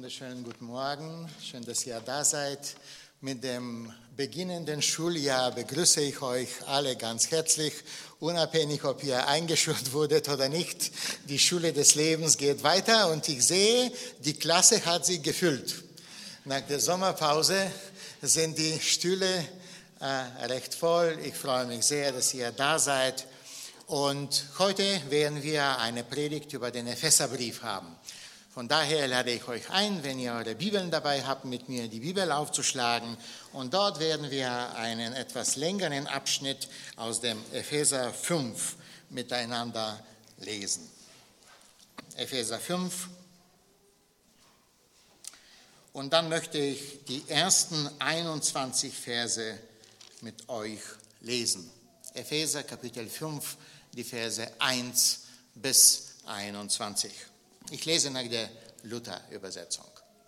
Wunderschönen guten Morgen, schön, dass ihr da seid. Mit dem beginnenden Schuljahr begrüße ich euch alle ganz herzlich, unabhängig, ob ihr eingeschult wurdet oder nicht. Die Schule des Lebens geht weiter und ich sehe, die Klasse hat sich gefüllt. Nach der Sommerpause sind die Stühle recht voll. Ich freue mich sehr, dass ihr da seid. Und heute werden wir eine Predigt über den Epheserbrief haben. Von daher lade ich euch ein, wenn ihr eure Bibeln dabei habt, mit mir die Bibel aufzuschlagen. Und dort werden wir einen etwas längeren Abschnitt aus dem Epheser 5 miteinander lesen. Epheser 5. Und dann möchte ich die ersten 21 Verse mit euch lesen. Epheser Kapitel 5, die Verse 1 bis 21. Ich lese nach der Luther-Übersetzung.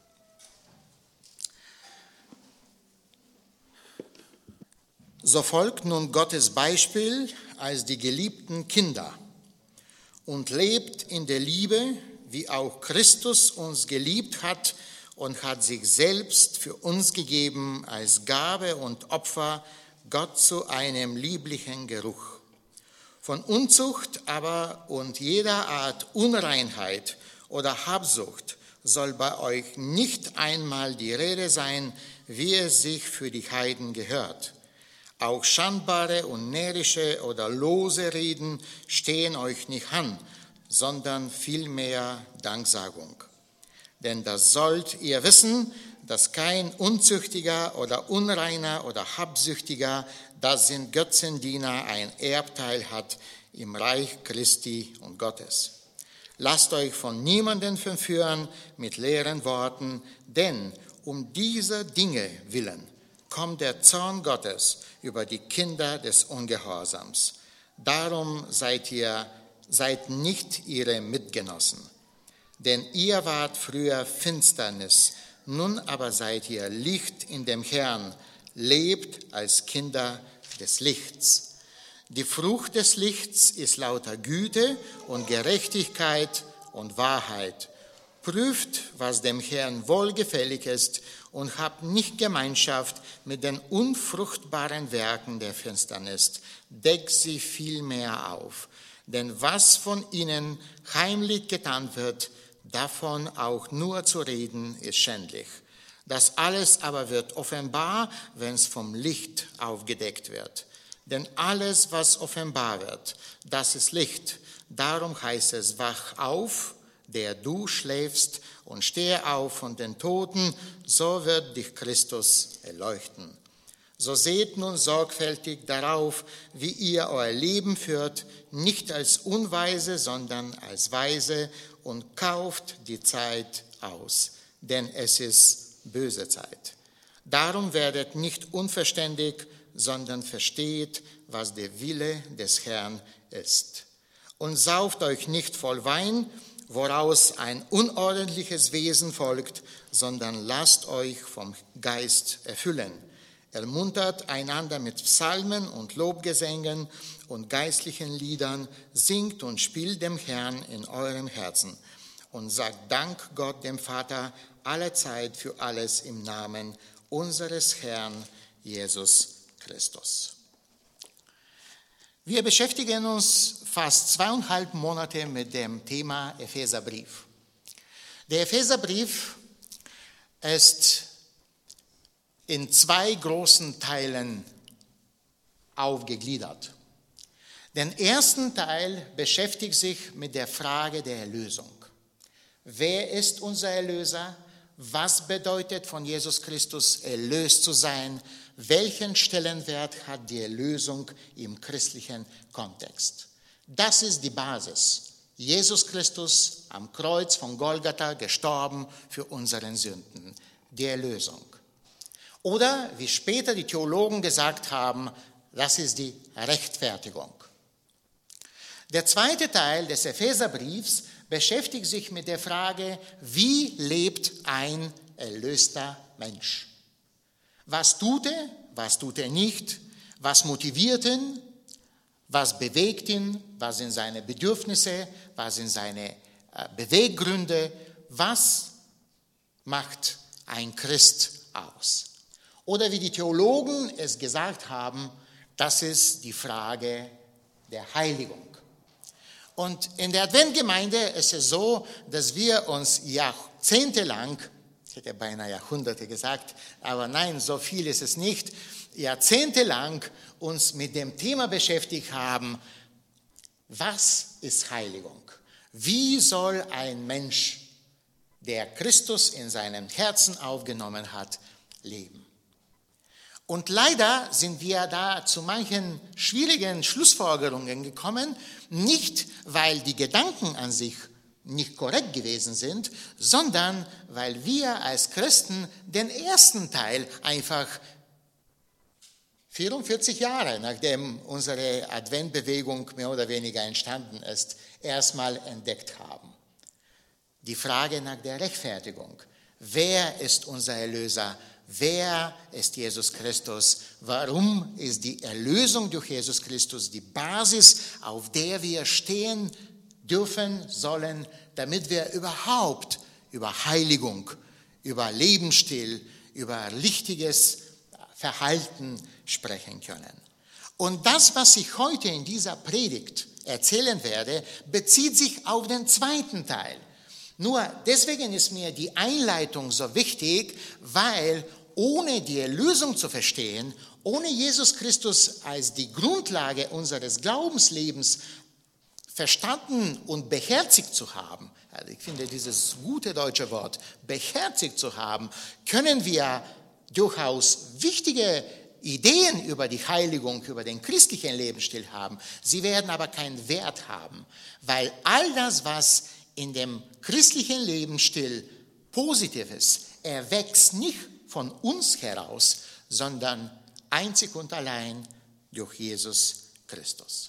So folgt nun Gottes Beispiel als die geliebten Kinder und lebt in der Liebe, wie auch Christus uns geliebt hat und hat sich selbst für uns gegeben als Gabe und Opfer Gott zu einem lieblichen Geruch. Von Unzucht aber und jeder Art Unreinheit oder Habsucht soll bei euch nicht einmal die Rede sein, wie es sich für die Heiden gehört. Auch schandbare und närrische oder lose Reden stehen euch nicht an, sondern vielmehr Danksagung. Denn das sollt ihr wissen, dass kein Unzüchtiger oder Unreiner oder Habsüchtiger, das sind Götzendiener, ein Erbteil hat im Reich Christi und Gottes. Lasst euch von niemandem verführen mit leeren Worten, denn um diese Dinge willen kommt der Zorn Gottes über die Kinder des Ungehorsams. Darum seid nicht ihre Mitgenossen. Denn ihr wart früher Finsternis, nun aber seid ihr Licht in dem Herrn, lebt als Kinder des Lichts. Die Frucht des Lichts ist lauter Güte und Gerechtigkeit und Wahrheit. Prüft, was dem Herrn wohlgefällig ist und habt nicht Gemeinschaft mit den unfruchtbaren Werken der Finsternis. Deckt sie vielmehr auf. Denn was von ihnen heimlich getan wird, davon auch nur zu reden, ist schändlich. Das alles aber wird offenbar, wenn es vom Licht aufgedeckt wird. Denn alles, was offenbar wird, das ist Licht. Darum heißt es, wach auf, der du schläfst, und stehe auf von den Toten, so wird dich Christus erleuchten. So seht nun sorgfältig darauf, wie ihr euer Leben führt, nicht als Unweise, sondern als Weise, und kauft die Zeit aus, denn es ist böse Zeit. Darum werdet nicht unverständig, sondern versteht, was der Wille des Herrn ist. Und sauft euch nicht voll Wein, woraus ein unordentliches Wesen folgt, sondern lasst euch vom Geist erfüllen. Ermuntert einander mit Psalmen und Lobgesängen und geistlichen Liedern, singt und spielt dem Herrn in eurem Herzen und sagt Dank Gott dem Vater allezeit für alles im Namen unseres Herrn Jesus Christus. Wir beschäftigen uns fast 2,5 Monate mit dem Thema Epheserbrief. Der Epheserbrief ist in 2 großen Teilen aufgegliedert. Den ersten Teil beschäftigt sich mit der Frage der Erlösung. Wer ist unser Erlöser? Was bedeutet von Jesus Christus erlöst zu sein? Welchen Stellenwert hat die Erlösung im christlichen Kontext? Das ist die Basis. Jesus Christus am Kreuz von Golgatha gestorben für unsere Sünden. Die Erlösung. Oder, wie später die Theologen gesagt haben, das ist die Rechtfertigung. Der zweite Teil des Epheserbriefs beschäftigt sich mit der Frage, wie lebt ein erlöster Mensch? Was tut er nicht? Was motiviert ihn? Was bewegt ihn? Was sind seine Bedürfnisse? Was sind seine Beweggründe? Was macht ein Christ aus? Oder wie die Theologen es gesagt haben, das ist die Frage der Heiligung. Und in der Adventgemeinde ist es so, dass wir uns jahrzehntelang, ich hätte beinahe Jahrhunderte gesagt, aber nein, so viel ist es nicht, jahrzehntelang uns mit dem Thema beschäftigt haben, was ist Heiligung? Wie soll ein Mensch, der Christus in seinem Herzen aufgenommen hat, leben? Und leider sind wir da zu manchen schwierigen Schlussfolgerungen gekommen, nicht weil die Gedanken an sich nicht korrekt gewesen sind, sondern weil wir als Christen den ersten Teil einfach 44 Jahre, nachdem unsere Adventbewegung mehr oder weniger entstanden ist, erstmal entdeckt haben. Die Frage nach der Rechtfertigung. Wer ist unser Erlöser? Wer ist Jesus Christus? Warum ist die Erlösung durch Jesus Christus die Basis, auf der wir stehen dürfen, sollen, damit wir überhaupt über Heiligung, über Lebensstil, über richtiges Verhalten sprechen können? Und das, was ich heute in dieser Predigt erzählen werde, bezieht sich auf den zweiten Teil. Nur deswegen ist mir die Einleitung so wichtig, weil ohne die Erlösung zu verstehen, ohne Jesus Christus als die Grundlage unseres Glaubenslebens verstanden und beherzigt zu haben, also ich finde dieses gute deutsche Wort, beherzigt zu haben, können wir durchaus wichtige Ideen über die Heiligung, über den christlichen Lebensstil haben. Sie werden aber keinen Wert haben, weil all das, was in dem christlichen Lebensstil positiv ist, erwächst nicht von uns heraus, sondern einzig und allein durch Jesus Christus.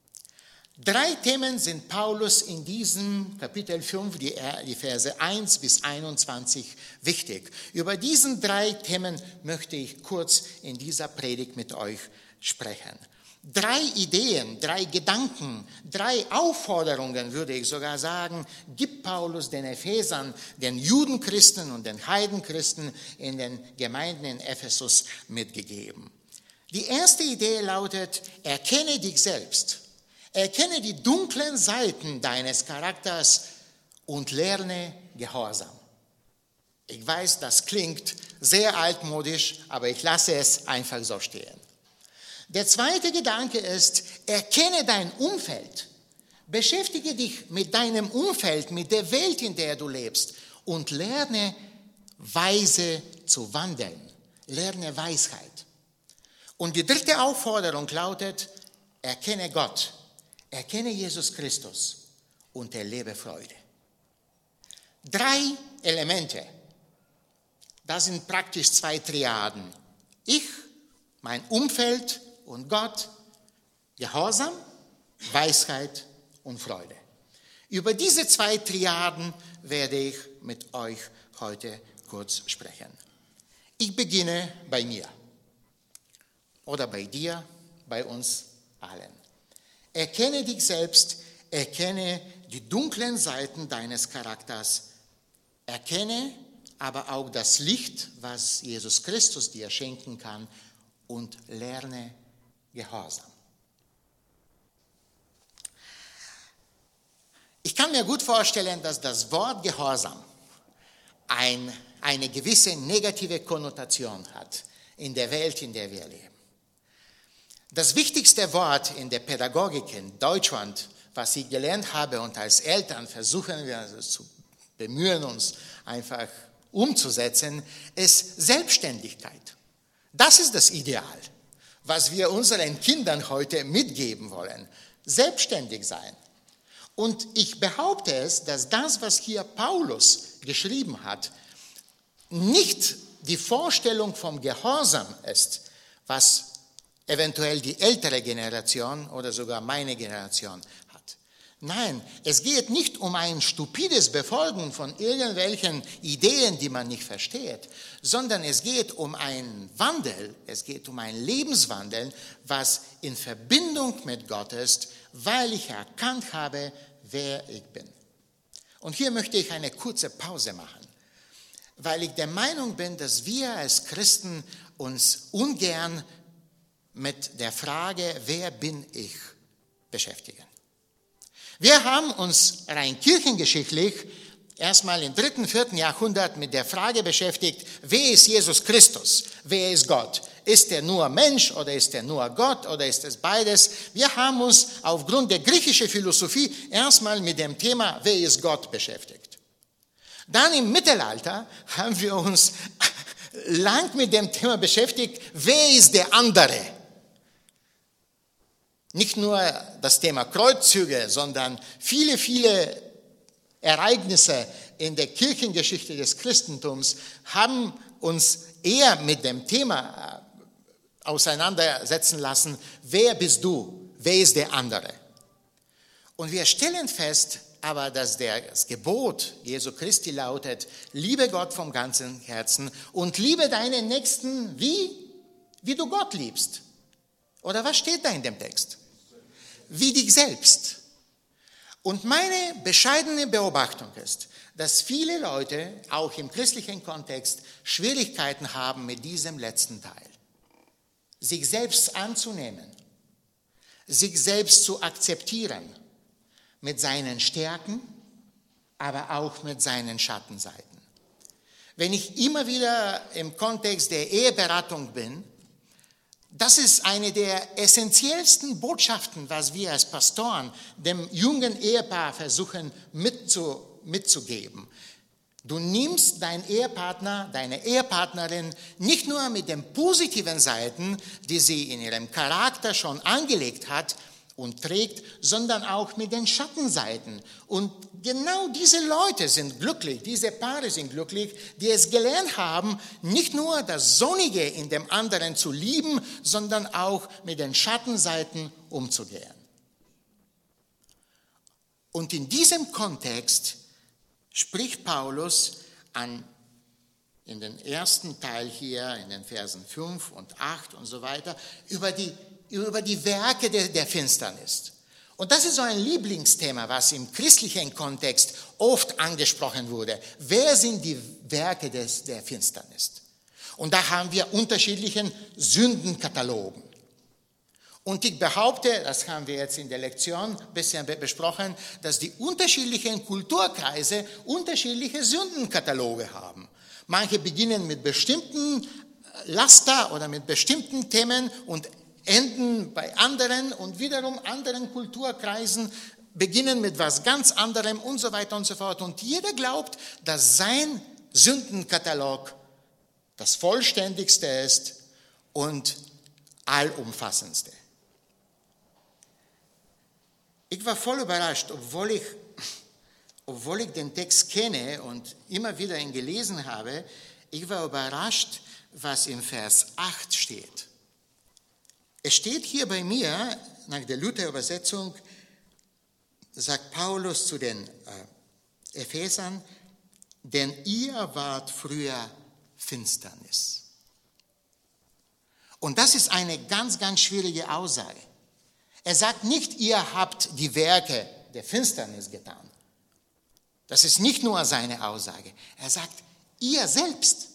3 Themen sind Paulus in diesem Kapitel 5, die Verse 1 bis 21 wichtig. Über diesen 3 Themen möchte ich kurz in dieser Predigt mit euch sprechen. 3 Ideen, 3 Gedanken, 3 Aufforderungen, würde ich sogar sagen, gibt Paulus den Ephesern, den Judenchristen und den Heidenchristen in den Gemeinden in Ephesus mitgegeben. Die erste Idee lautet, erkenne dich selbst. Erkenne die dunklen Seiten deines Charakters und lerne Gehorsam. Ich weiß, das klingt sehr altmodisch, aber ich lasse es einfach so stehen. Der zweite Gedanke ist, erkenne dein Umfeld. Beschäftige dich mit deinem Umfeld, mit der Welt, in der du lebst und lerne weise zu wandeln. Lerne Weisheit. Und die dritte Aufforderung lautet, erkenne Gott, erkenne Jesus Christus und erlebe Freude. 3 Elemente, das sind praktisch 2 Triaden. Ich, mein Umfeld und Gott, Gehorsam, Weisheit und Freude. Über diese 2 Triaden werde ich mit euch heute kurz sprechen. Ich beginne bei mir oder bei dir, bei uns allen. Erkenne dich selbst, erkenne die dunklen Seiten deines Charakters, erkenne aber auch das Licht, was Jesus Christus dir schenken kann und lerne Gehorsam. Ich kann mir gut vorstellen, dass das Wort Gehorsam eine gewisse negative Konnotation hat in der Welt, in der wir leben. Das wichtigste Wort in der Pädagogik in Deutschland, was ich gelernt habe und als Eltern versuchen wir zu bemühen, uns einfach umzusetzen, ist Selbstständigkeit. Das ist das Ideal, was wir unseren Kindern heute mitgeben wollen. Selbstständig sein. Und ich behaupte es, dass das, was hier Paulus geschrieben hat, nicht die Vorstellung vom Gehorsam ist, was eventuell die ältere Generation oder sogar meine Generation hat. Nein, es geht nicht um ein stupides Befolgen von irgendwelchen Ideen, die man nicht versteht, sondern es geht um einen Wandel, es geht um einen Lebenswandel, was in Verbindung mit Gott ist, weil ich erkannt habe, wer ich bin. Und hier möchte ich eine kurze Pause machen. weil ich der Meinung bin, dass wir als Christen uns ungern mit der Frage, wer bin ich, beschäftigen. Wir haben uns rein kirchengeschichtlich erstmal im 3., 4. Jahrhundert mit der Frage beschäftigt, wer ist Jesus Christus? Wer ist Gott? Ist er nur Mensch oder ist er nur Gott oder ist es beides? Wir haben uns aufgrund der griechischen Philosophie erstmal mit dem Thema, wer ist Gott, beschäftigt. Dann im Mittelalter haben wir uns lang mit dem Thema beschäftigt, wer ist der andere? Nicht nur das Thema Kreuzzüge, sondern viele, viele Ereignisse in der Kirchengeschichte des Christentums haben uns eher mit dem Thema auseinandersetzen lassen, wer bist du, wer ist der andere? Und wir stellen fest, aber dass das Gebot Jesu Christi lautet, liebe Gott vom ganzen Herzen und liebe deinen Nächsten wie du Gott liebst. Oder was steht da in dem Text? Wie dich selbst. Und meine bescheidene Beobachtung ist, dass viele Leute, auch im christlichen Kontext, Schwierigkeiten haben mit diesem letzten Teil. Sich selbst anzunehmen, sich selbst zu akzeptieren, mit seinen Stärken, aber auch mit seinen Schattenseiten. Wenn ich immer wieder im Kontext der Eheberatung bin, das ist eine der essentiellsten Botschaften, was wir als Pastoren dem jungen Ehepaar versuchen mitzugeben. Du nimmst deinen Ehepartner, deine Ehepartnerin nicht nur mit den positiven Seiten, die sie in ihrem Charakter schon angelegt hat und trägt, sondern auch mit den Schattenseiten. Und genau diese Leute sind glücklich, diese Paare sind glücklich, die es gelernt haben, nicht nur das Sonnige in dem anderen zu lieben, sondern auch mit den Schattenseiten umzugehen. Und in diesem Kontext spricht Paulus in den ersten Teil hier, in den Versen 5 und 8 und so weiter, über die Werke der Finsternis. Und das ist so ein Lieblingsthema, was im christlichen Kontext oft angesprochen wurde. Wer sind die Werke der Finsternis? Und da haben wir unterschiedlichen Sündenkatalogen. Und ich behaupte, das haben wir jetzt in der Lektion ein bisschen besprochen, dass die unterschiedlichen Kulturkreise unterschiedliche Sündenkataloge haben. Manche beginnen mit bestimmten Laster oder mit bestimmten Themen und enden bei anderen und wiederum anderen Kulturkreisen beginnen mit was ganz anderem und so weiter und so fort. Und jeder glaubt, dass sein Sündenkatalog das vollständigste ist und allumfassendste. Ich war voll überrascht, obwohl ich den Text kenne und immer wieder ihn gelesen habe, ich war überrascht, was im Vers 8 steht. Es steht hier bei mir, nach der Luther-Übersetzung, sagt Paulus zu den Ephesern, denn ihr wart früher Finsternis. Und das ist eine ganz, ganz schwierige Aussage. Er sagt nicht, ihr habt die Werke der Finsternis getan. Das ist nicht nur seine Aussage. Er sagt, ihr selbst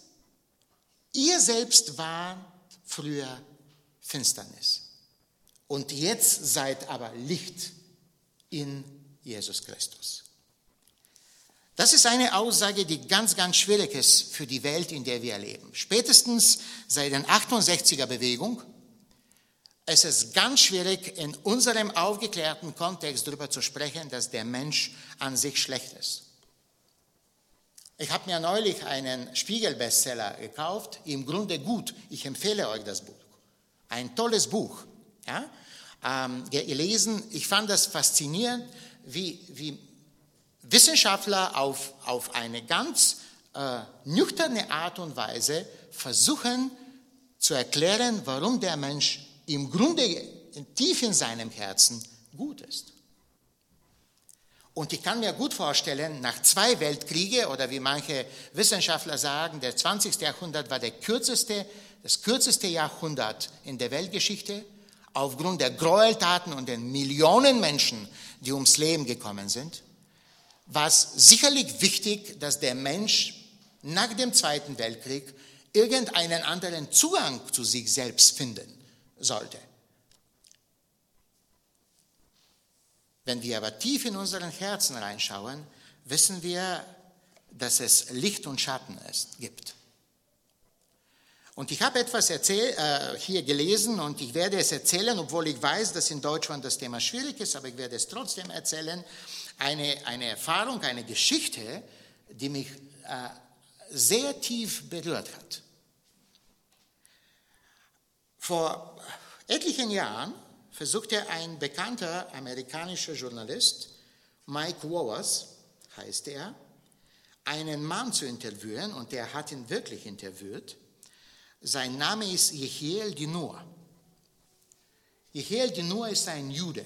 wart früher Finsternis. Und jetzt seid aber Licht in Jesus Christus. Das ist eine Aussage, die ganz, ganz schwierig ist für die Welt, in der wir leben. Spätestens seit der 68er-Bewegung es ist ganz schwierig, in unserem aufgeklärten Kontext darüber zu sprechen, dass der Mensch an sich schlecht ist. Ich habe mir neulich einen Spiegel-Bestseller gekauft, im Grunde gut. Ich empfehle euch das Buch. Ein tolles Buch. Ja? Gelesen. Ich fand das faszinierend, wie Wissenschaftler auf eine ganz nüchterne Art und Weise versuchen zu erklären, warum der Mensch im Grunde tief in seinem Herzen gut ist. Und ich kann mir gut vorstellen, nach 2 Weltkriegen oder wie manche Wissenschaftler sagen, der 20. Jahrhundert war das kürzeste Jahrhundert in der Weltgeschichte, aufgrund der Gräueltaten und den Millionen Menschen, die ums Leben gekommen sind, war es sicherlich wichtig, dass der Mensch nach dem Zweiten Weltkrieg irgendeinen anderen Zugang zu sich selbst finden sollte. Wenn wir aber tief in unseren Herzen reinschauen, wissen wir, dass es Licht und Schatten gibt. Und ich habe etwas hier gelesen und ich werde es erzählen, obwohl ich weiß, dass in Deutschland das Thema schwierig ist, aber ich werde es trotzdem erzählen. Eine Erfahrung, eine Geschichte, die mich sehr tief berührt hat. Vor etlichen Jahren versuchte ein bekannter amerikanischer Journalist, Mike Wowers heißt er, einen Mann zu interviewen und der hat ihn wirklich interviewt. Sein Name ist Yehiel Dinur. Yehiel Dinur ist ein Jude.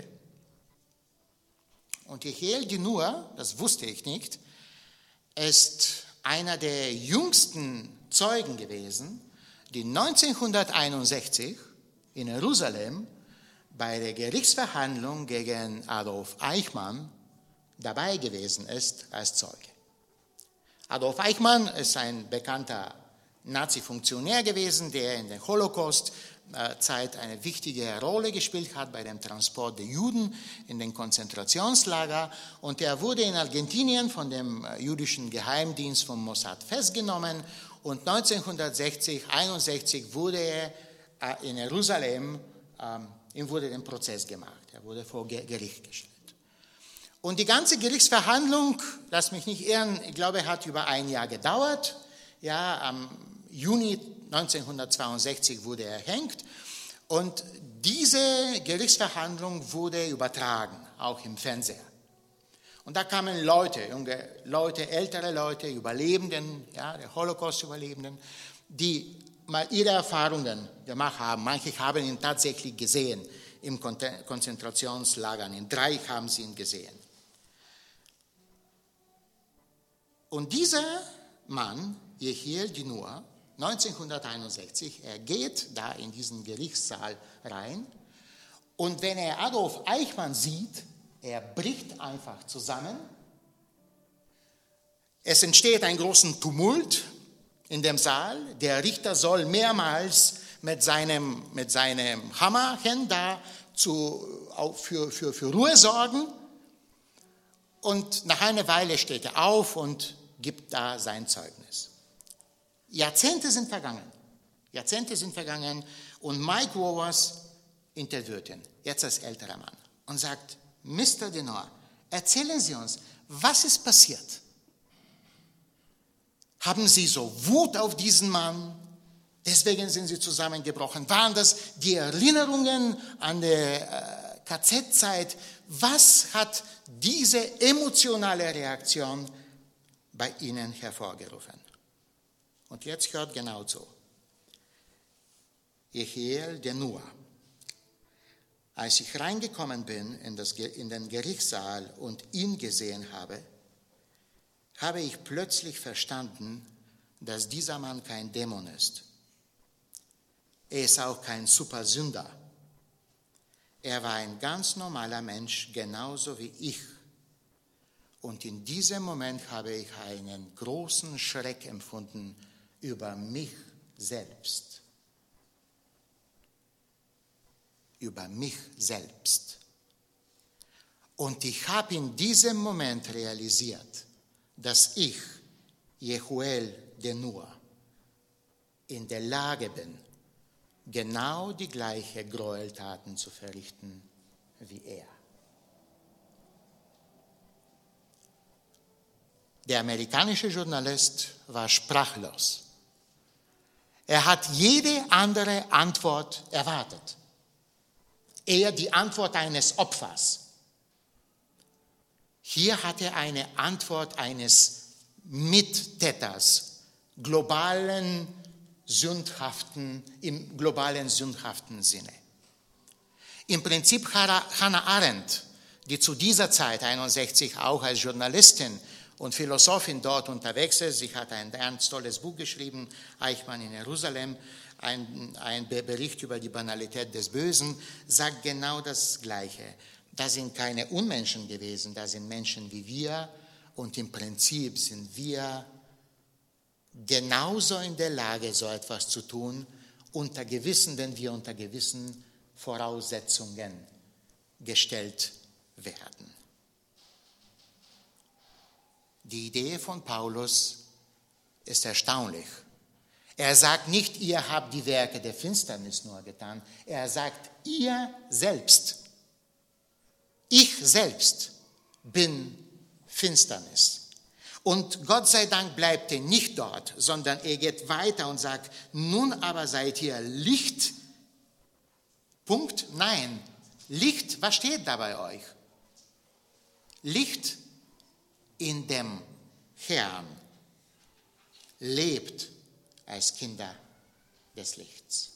Und Yehiel Dinur, das wusste ich nicht, ist einer der jüngsten Zeugen gewesen, die 1961 in Jerusalem bei der Gerichtsverhandlung gegen Adolf Eichmann dabei gewesen ist als Zeuge. Adolf Eichmann ist ein bekannter Nazi-Funktionär gewesen, der in der Holocaust-Zeit eine wichtige Rolle gespielt hat bei dem Transport der Juden in den Konzentrationslager. Und er wurde in Argentinien von dem jüdischen Geheimdienst vom Mossad festgenommen. Und 1961 wurde er in Jerusalem, ihm wurde der Prozess gemacht. Er wurde vor Gericht gestellt. Und die ganze Gerichtsverhandlung, lass mich nicht irren, ich glaube, hat über ein Jahr gedauert. Ja, am Juni 1962 wurde er erhängt und diese Gerichtsverhandlung wurde übertragen, auch im Fernseher. Und da kamen Leute, junge Leute, ältere Leute, Überlebenden, ja, der Holocaust-Überlebenden, die mal ihre Erfahrungen gemacht haben. Manche haben ihn tatsächlich gesehen im Konzentrationslagern. In 3 haben sie ihn gesehen. Und dieser Mann, Yehiel Dinur, 1961, er geht da in diesen Gerichtssaal rein und wenn er Adolf Eichmann sieht, er bricht einfach zusammen. Es entsteht ein großer Tumult in dem Saal. Der Richter soll mehrmals mit seinem Hammerchen da für Ruhe sorgen. Und nach einer Weile steht er auf und gibt da sein Zeugnis. Jahrzehnte sind vergangen und Mike Wowers interviewt ihn, jetzt als älterer Mann, und sagt, Mr. Dinur, erzählen Sie uns, was ist passiert? Haben Sie so Wut auf diesen Mann? Deswegen sind Sie zusammengebrochen. Waren das die Erinnerungen an die KZ-Zeit? Was hat diese emotionale Reaktion bei Ihnen hervorgerufen? Und jetzt hört genau zu. Yehiel Dinur. Als ich reingekommen bin in den Gerichtssaal und ihn gesehen habe, habe ich plötzlich verstanden, dass dieser Mann kein Dämon ist. Er ist auch kein Supersünder. Er war ein ganz normaler Mensch, genauso wie ich. Und in diesem Moment habe ich einen großen Schreck empfunden über mich selbst. Über mich selbst. Und ich habe in diesem Moment realisiert, dass ich, Yehiel Dinur, in der Lage bin, genau die gleichen Gräueltaten zu verrichten wie er. Der amerikanische Journalist war sprachlos. Er hat jede andere Antwort erwartet. Eher die Antwort eines Opfers. Hier hat er eine Antwort eines Mittäters, im globalen sündhaften Sinne. Im Prinzip Hannah Arendt, die zu dieser Zeit, 1961, auch als Journalistin und Philosophin dort unterwegs ist, sie hat ein ganz tolles Buch geschrieben, Eichmann in Jerusalem, ein Bericht über die Banalität des Bösen, sagt genau das Gleiche. Das sind keine Unmenschen gewesen, das sind Menschen wie wir und im Prinzip sind wir genauso in der Lage, so etwas zu tun, wenn wir unter gewissen Voraussetzungen gestellt werden. Die Idee von Paulus ist erstaunlich. Er sagt nicht, ihr habt die Werke der Finsternis nur getan. Er sagt, ihr selbst, ich selbst bin Finsternis. Und Gott sei Dank bleibt er nicht dort, sondern er geht weiter und sagt, nun aber seid ihr Licht. Punkt? Nein. Licht, was steht da bei euch? Licht in dem Herrn. Lebt als Kinder des Lichts.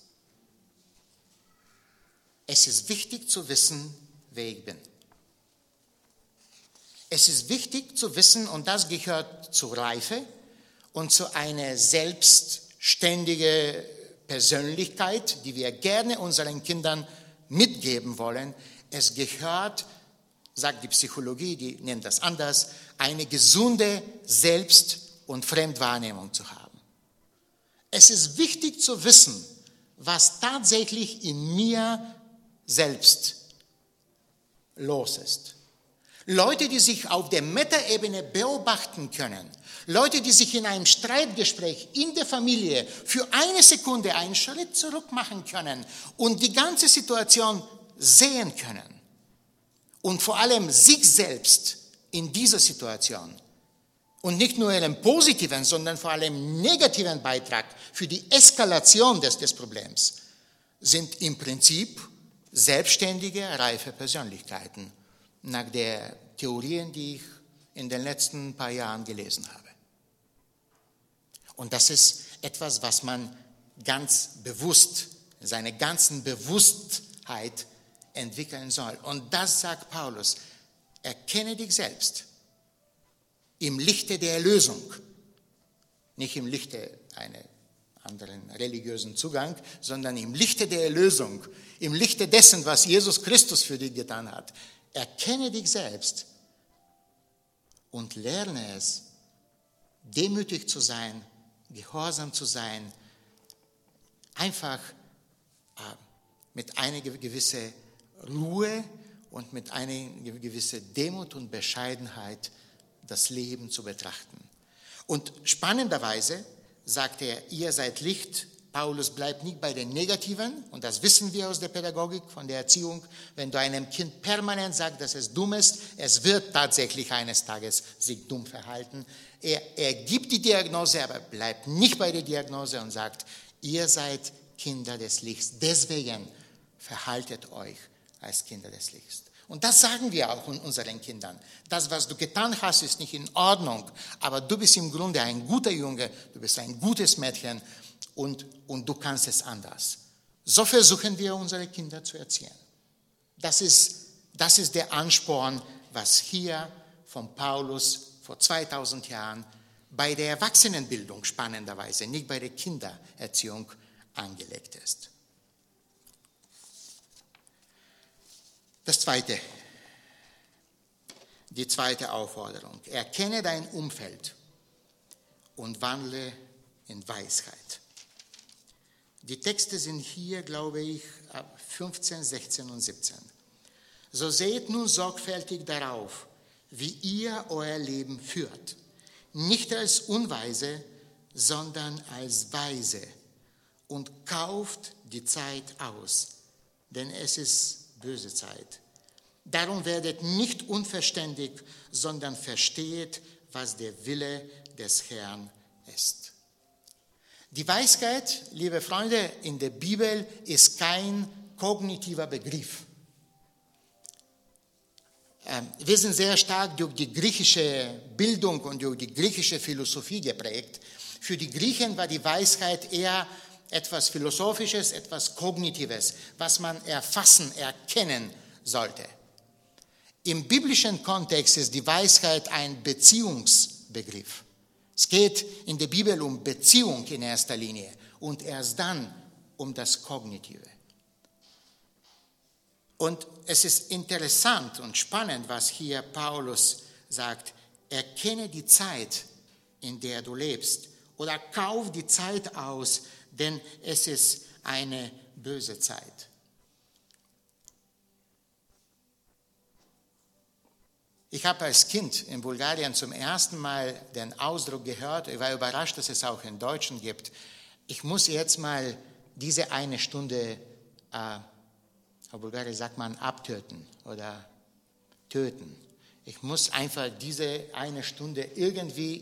Es ist wichtig zu wissen, wer ich bin. Es ist wichtig zu wissen, und das gehört zur Reife und zu einer selbstständigen Persönlichkeit, die wir gerne unseren Kindern mitgeben wollen. Es gehört, sagt die Psychologie, die nennt das anders, eine gesunde Selbst- und Fremdwahrnehmung zu haben. Es ist wichtig zu wissen, was tatsächlich in mir selbst los ist. Leute, die sich auf der Metaebene beobachten können, Leute, die sich in einem Streitgespräch in der Familie für eine Sekunde einen Schritt zurück machen können und die ganze Situation sehen können und vor allem sich selbst in dieser Situation und nicht nur einen positiven, sondern vor allem negativen Beitrag für die Eskalation des Problems, sind im Prinzip selbstständige, reife Persönlichkeiten, nach der Theorien, die ich in den letzten paar Jahren gelesen habe. Und das ist etwas, was man ganz bewusst, seine ganzen Bewusstheit entwickeln soll. Und das sagt Paulus, erkenne dich selbst im Lichte der Erlösung, nicht im Lichte eines anderen religiösen Zugang, sondern im Lichte der Erlösung, im Lichte dessen, was Jesus Christus für dich getan hat. Erkenne dich selbst und lerne es, demütig zu sein, gehorsam zu sein, einfach mit einer gewissen Ruhe und mit einer gewissen Demut und Bescheidenheit das Leben zu betrachten. Und spannenderweise sagt er, ihr seid Licht. Paulus bleibt nicht bei den Negativen, und das wissen wir aus der Pädagogik, von der Erziehung. Wenn du einem Kind permanent sagst, dass es dumm ist, es wird tatsächlich eines Tages sich dumm verhalten. Er gibt die Diagnose, aber bleibt nicht bei der Diagnose und sagt, ihr seid Kinder des Lichts. Deswegen verhaltet euch als Kinder des Lichts. Und das sagen wir auch unseren Kindern. Das, was du getan hast, ist nicht in Ordnung, aber du bist im Grunde ein guter Junge, du bist ein gutes Mädchen und du kannst es anders. So versuchen wir, unsere Kinder zu erziehen. Das ist der Ansporn, was hier von Paulus vor 2000 Jahren bei der Erwachsenenbildung spannenderweise, nicht bei der Kindererziehung angelegt ist. Die zweite Aufforderung. Erkenne dein Umfeld und wandle in Weisheit. Die Texte sind hier, glaube ich, 15, 16 und 17. So seht nun sorgfältig darauf, wie ihr euer Leben führt. Nicht als Unweise, sondern als Weise. Und kauft die Zeit aus, denn es ist böse Zeit. Darum werdet nicht unverständig, sondern versteht, was der Wille des Herrn ist. Die Weisheit, liebe Freunde, in der Bibel ist kein kognitiver Begriff. Wir sind sehr stark durch die griechische Bildung und durch die griechische Philosophie geprägt. Für die Griechen war die Weisheit eher etwas Philosophisches, etwas Kognitives, was man erfassen, erkennen sollte. Im biblischen Kontext ist die Weisheit ein Beziehungsbegriff. Es geht in der Bibel um Beziehung in erster Linie und erst dann um das Kognitive. Und es ist interessant und spannend, was hier Paulus sagt. Erkenne die Zeit, in der du lebst oder kauf die Zeit aus, denn es ist eine böse Zeit. Ich habe als Kind in Bulgarien zum ersten Mal den Ausdruck gehört, ich war überrascht, dass es auch in Deutschen gibt. Ich muss jetzt mal diese eine Stunde, auf Bulgarisch sagt man, abtöten oder töten. Ich muss einfach diese eine Stunde irgendwie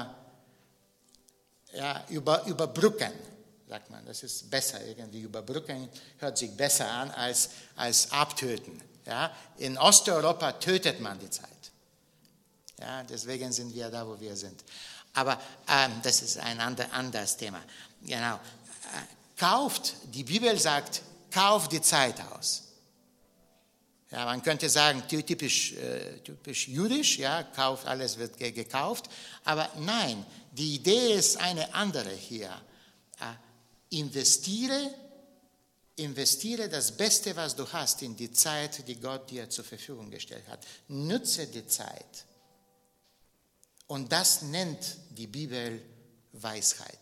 überbrücken, sagt man. Das ist besser, irgendwie überbrücken hört sich besser an als abtöten. Ja? In Osteuropa tötet man die Zeit. Ja, deswegen sind wir da, wo wir sind. Aber das ist ein anderes Thema. Genau. Die Bibel sagt, kauft die Zeit aus. Ja, man könnte sagen, typisch jüdisch, ja, alles wird gekauft. Aber nein, die Idee ist eine andere hier. Investiere das Beste, was du hast, in die Zeit, die Gott dir zur Verfügung gestellt hat. Nutze die Zeit. Und das nennt die Bibel Weisheit.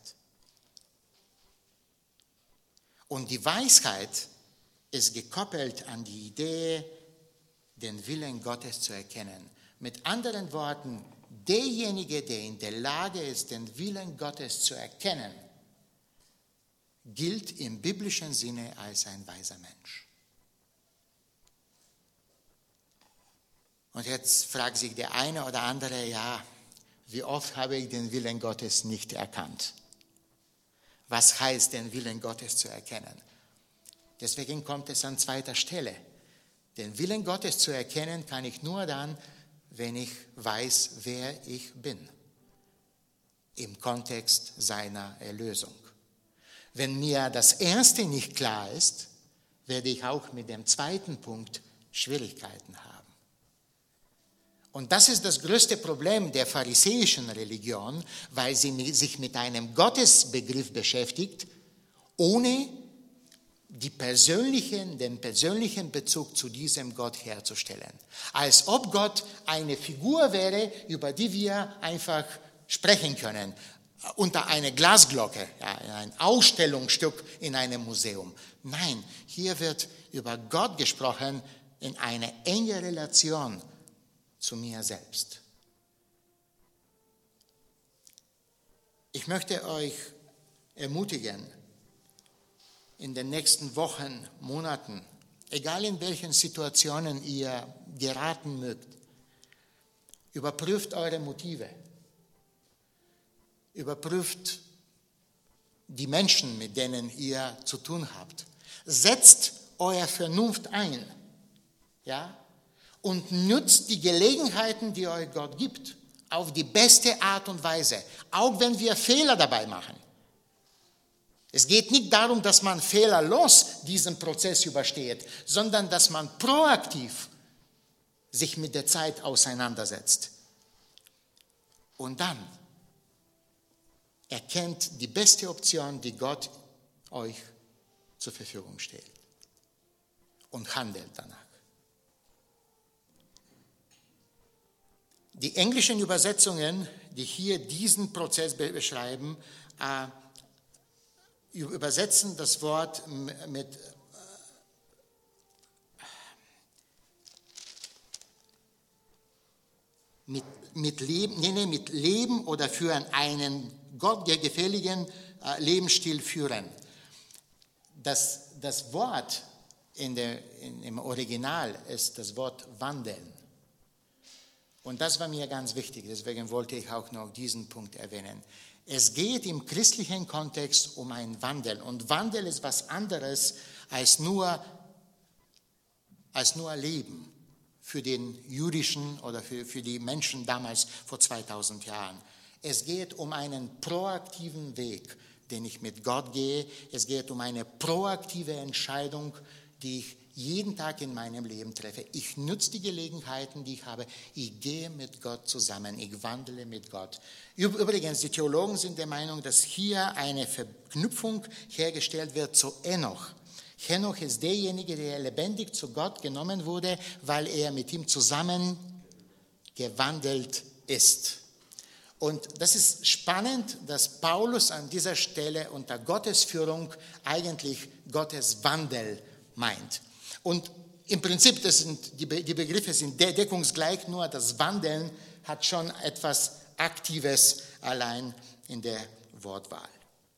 Und die Weisheit ist gekoppelt an die Idee, den Willen Gottes zu erkennen. Mit anderen Worten, derjenige, der in der Lage ist, den Willen Gottes zu erkennen, gilt im biblischen Sinne als ein weiser Mensch. Und jetzt fragt sich der eine oder andere, ja, wie oft habe ich den Willen Gottes nicht erkannt? Was heißt, den Willen Gottes zu erkennen? Deswegen kommt es an zweiter Stelle. Den Willen Gottes zu erkennen kann ich nur dann, wenn ich weiß, wer ich bin, im Kontext seiner Erlösung. Wenn mir das Erste nicht klar ist, werde ich auch mit dem zweiten Punkt Schwierigkeiten haben. Und das ist das größte Problem der pharisäischen Religion, weil sie sich mit einem Gottesbegriff beschäftigt, ohne den persönlichen Bezug zu diesem Gott herzustellen. Als ob Gott eine Figur wäre, über die wir einfach sprechen können, unter einer Glasglocke, ja, ein Ausstellungsstück in einem Museum. Nein, hier wird über Gott gesprochen in einer engen Relation zu mir selbst. Ich möchte euch ermutigen, in den nächsten Wochen, Monaten, egal in welchen Situationen ihr geraten mögt, überprüft eure Motive, überprüft die Menschen, mit denen ihr zu tun habt, setzt eure Vernunft ein, ja, und nutzt die Gelegenheiten, die euch Gott gibt, auf die beste Art und Weise, auch wenn wir Fehler dabei machen. Es geht nicht darum, dass man fehlerlos diesen Prozess übersteht, sondern dass man proaktiv sich mit der Zeit auseinandersetzt. Und dann erkennt die beste Option, die Gott euch zur Verfügung stellt und handelt danach. Die englischen Übersetzungen, die hier diesen Prozess beschreiben, übersetzen das Wort mit Leben oder führen, einen gottgefälligen Lebensstil führen. Das Wort im Original ist das Wort wandeln. Und das war mir ganz wichtig, deswegen wollte ich auch noch diesen Punkt erwähnen. Es geht im christlichen Kontext um ein Wandel. Und Wandel ist was anderes als nur Leben für den jüdischen oder für die Menschen damals vor 2000 Jahren. Es geht um einen proaktiven Weg, den ich mit Gott gehe. Es geht um eine proaktive Entscheidung, die ich jeden Tag in meinem Leben treffe. Ich nutze die Gelegenheiten, die ich habe. Ich gehe mit Gott zusammen. Ich wandle mit Gott. Übrigens, die Theologen sind der Meinung, dass hier eine Verknüpfung hergestellt wird zu Henoch. Henoch ist derjenige, der lebendig zu Gott genommen wurde, weil er mit ihm zusammen gewandelt ist. Und das ist spannend, dass Paulus an dieser Stelle unter Gottes Führung eigentlich Gottes Wandel meint. Und im Prinzip, die Begriffe sind deckungsgleich, nur das Wandeln hat schon etwas Aktives allein in der Wortwahl.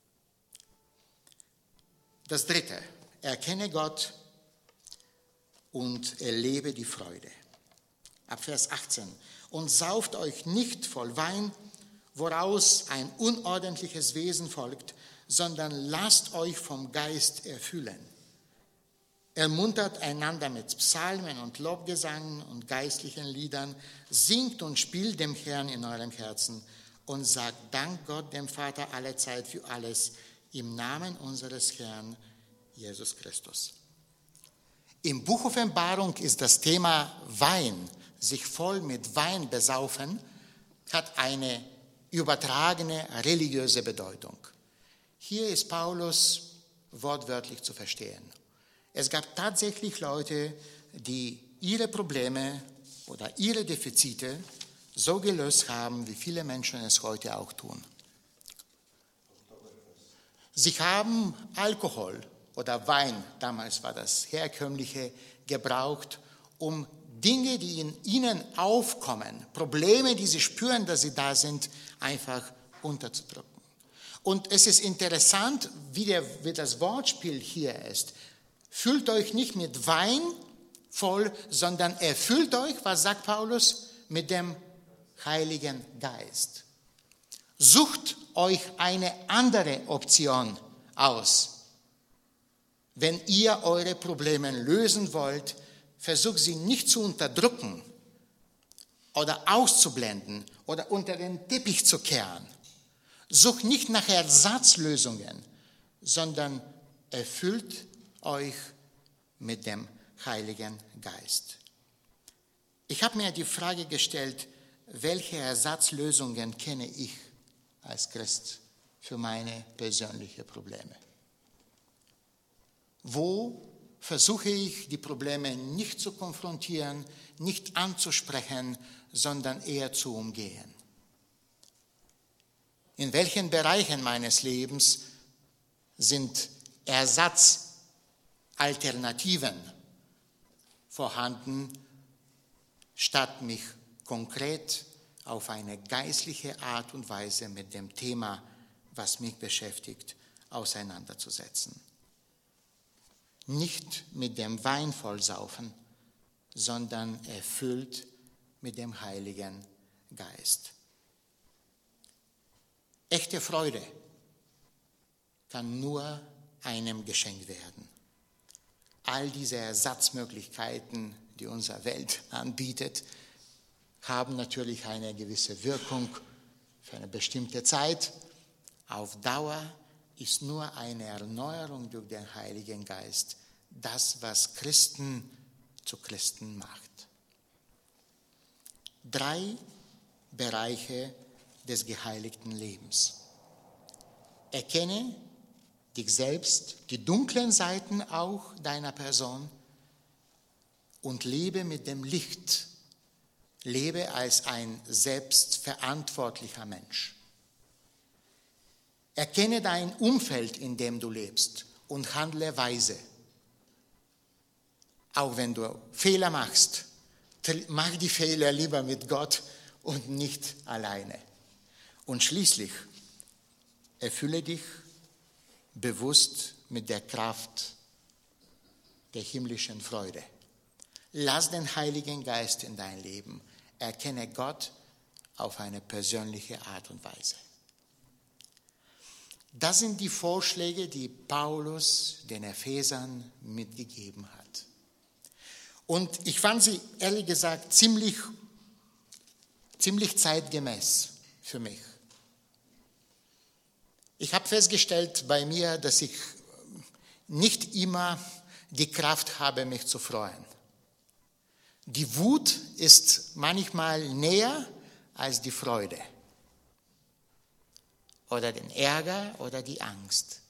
Das Dritte, erkenne Gott und erlebe die Freude. Ab Vers 18. Und sauft euch nicht voll Wein, woraus ein unordentliches Wesen folgt, sondern lasst euch vom Geist erfüllen. Ermuntert einander mit Psalmen und Lobgesangen und geistlichen Liedern, singt und spielt dem Herrn in eurem Herzen und sagt Dank Gott, dem Vater, allezeit für alles, im Namen unseres Herrn Jesus Christus. Im Buch Offenbarung ist das Thema Wein, sich voll mit Wein besaufen, hat eine übertragene religiöse Bedeutung. Hier ist Paulus wortwörtlich zu verstehen. Es gab tatsächlich Leute, die ihre Probleme oder ihre Defizite so gelöst haben, wie viele Menschen es heute auch tun. Sie haben Alkohol oder Wein, damals war das herkömmliche, gebraucht, um Dinge, die in ihnen aufkommen, Probleme, die sie spüren, dass sie da sind, einfach unterzudrücken. Und es ist interessant, wie das Wortspiel hier ist. Füllt euch nicht mit Wein voll, sondern erfüllt euch, was sagt Paulus, mit dem Heiligen Geist. Sucht euch eine andere Option aus. Wenn ihr eure Probleme lösen wollt, versucht sie nicht zu unterdrücken oder auszublenden oder unter den Teppich zu kehren. Sucht nicht nach Ersatzlösungen, sondern erfüllt euch mit dem Heiligen Geist. Ich habe mir die Frage gestellt, welche Ersatzlösungen kenne ich als Christ für meine persönlichen Probleme? Wo versuche ich, die Probleme nicht zu konfrontieren, nicht anzusprechen, sondern eher zu umgehen? In welchen Bereichen meines Lebens sind Ersatzalternativen vorhanden, statt mich konkret auf eine geistliche Art und Weise mit dem Thema, was mich beschäftigt, auseinanderzusetzen? Nicht mit dem Wein vollsaufen, sondern erfüllt mit dem Heiligen Geist. Echte Freude kann nur einem geschenkt werden. All diese Ersatzmöglichkeiten, die unsere Welt anbietet, haben natürlich eine gewisse Wirkung für eine bestimmte Zeit. Auf Dauer ist nur eine Erneuerung durch den Heiligen Geist das, was Christen zu Christen macht. 3 Bereiche des geheiligten Lebens. Erkenne dich selbst, die dunklen Seiten auch deiner Person und lebe mit dem Licht. Lebe als ein selbstverantwortlicher Mensch. Erkenne dein Umfeld, in dem du lebst und handle weise. Auch wenn du Fehler machst, mach die Fehler lieber mit Gott und nicht alleine. Und schließlich erfülle dich bewusst mit der Kraft der himmlischen Freude. Lass den Heiligen Geist in dein Leben. Erkenne Gott auf eine persönliche Art und Weise. Das sind die Vorschläge, die Paulus den Ephesern mitgegeben hat. Und ich fand sie, ehrlich gesagt, ziemlich zeitgemäß für mich. Ich habe festgestellt bei mir, dass ich nicht immer die Kraft habe, mich zu freuen. Die Wut ist manchmal näher als die Freude oder den Ärger oder die Angst.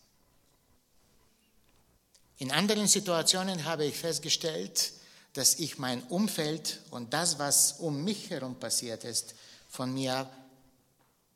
In anderen Situationen habe ich festgestellt, dass ich mein Umfeld und das, was um mich herum passiert ist, von mir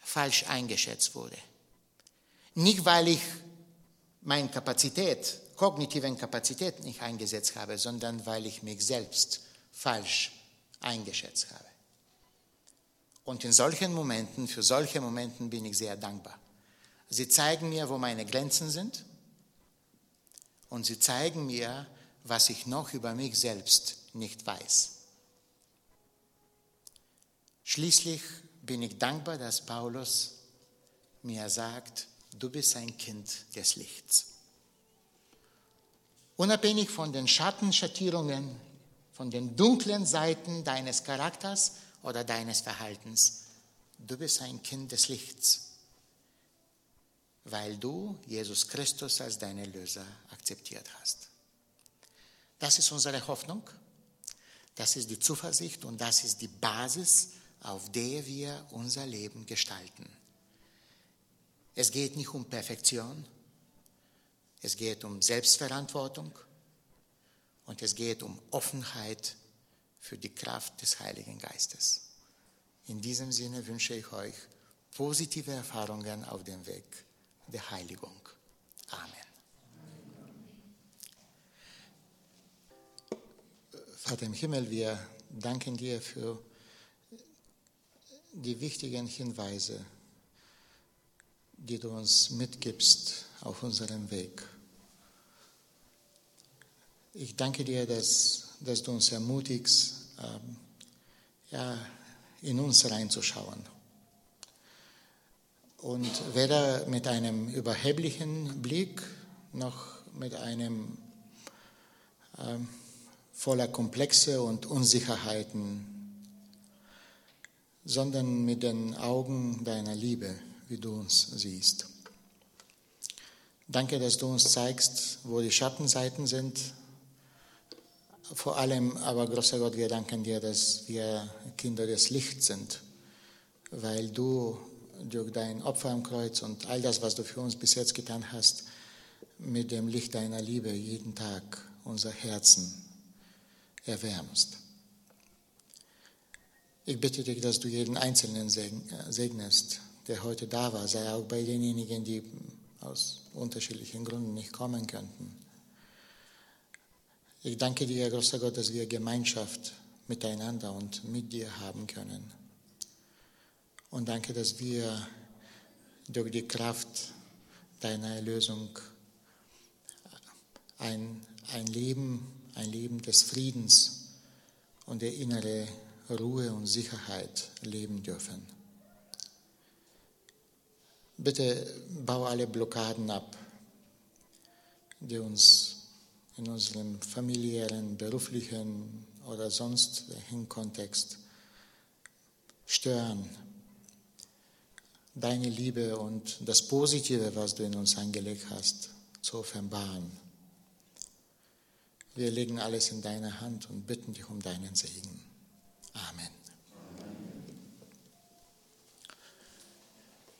falsch eingeschätzt wurde. Nicht, weil ich meine kognitiven Kapazität nicht eingesetzt habe, sondern weil ich mich selbst falsch eingeschätzt habe. Und für solche Momente bin ich sehr dankbar. Sie zeigen mir, wo meine Grenzen sind, und sie zeigen mir, was ich noch über mich selbst nicht weiß. Schließlich bin ich dankbar, dass Paulus mir sagt, du bist ein Kind des Lichts. Unabhängig von den Schattenschattierungen, von den dunklen Seiten deines Charakters oder deines Verhaltens, du bist ein Kind des Lichts, weil du Jesus Christus als deinen Erlöser akzeptiert hast. Das ist unsere Hoffnung, das ist die Zuversicht und das ist die Basis, auf der wir unser Leben gestalten. Es geht nicht um Perfektion, es geht um Selbstverantwortung und es geht um Offenheit für die Kraft des Heiligen Geistes. In diesem Sinne wünsche ich euch positive Erfahrungen auf dem Weg der Heiligung. Amen. Vater im Himmel, wir danken dir für die wichtigen Hinweise, die du uns mitgibst auf unserem Weg. Ich danke dir, dass du uns ermutigst, in uns reinzuschauen. Und weder mit einem überheblichen Blick noch mit einem voller Komplexe und Unsicherheiten, sondern mit den Augen deiner Liebe, wie du uns siehst. Danke, dass du uns zeigst, wo die Schattenseiten sind. Vor allem aber, großer Gott, wir danken dir, dass wir Kinder des Lichts sind, weil du durch dein Opfer am Kreuz und all das, was du für uns bis jetzt getan hast, mit dem Licht deiner Liebe jeden Tag unser Herzen erwärmst. Ich bitte dich, dass du jeden Einzelnen segnest, der heute da war, sei auch bei denjenigen, die aus unterschiedlichen Gründen nicht kommen könnten. Ich danke dir, großer Gott, dass wir Gemeinschaft miteinander und mit dir haben können. Und danke, dass wir durch die Kraft deiner Erlösung ein Leben des Friedens und der innere Ruhe und Sicherheit leben dürfen. Bitte baue alle Blockaden ab, die uns in unserem familiären, beruflichen oder sonst welchen Kontext stören. Deine Liebe und das Positive, was du in uns angelegt hast, zu offenbaren. Wir legen alles in deine Hand und bitten dich um deinen Segen. Amen.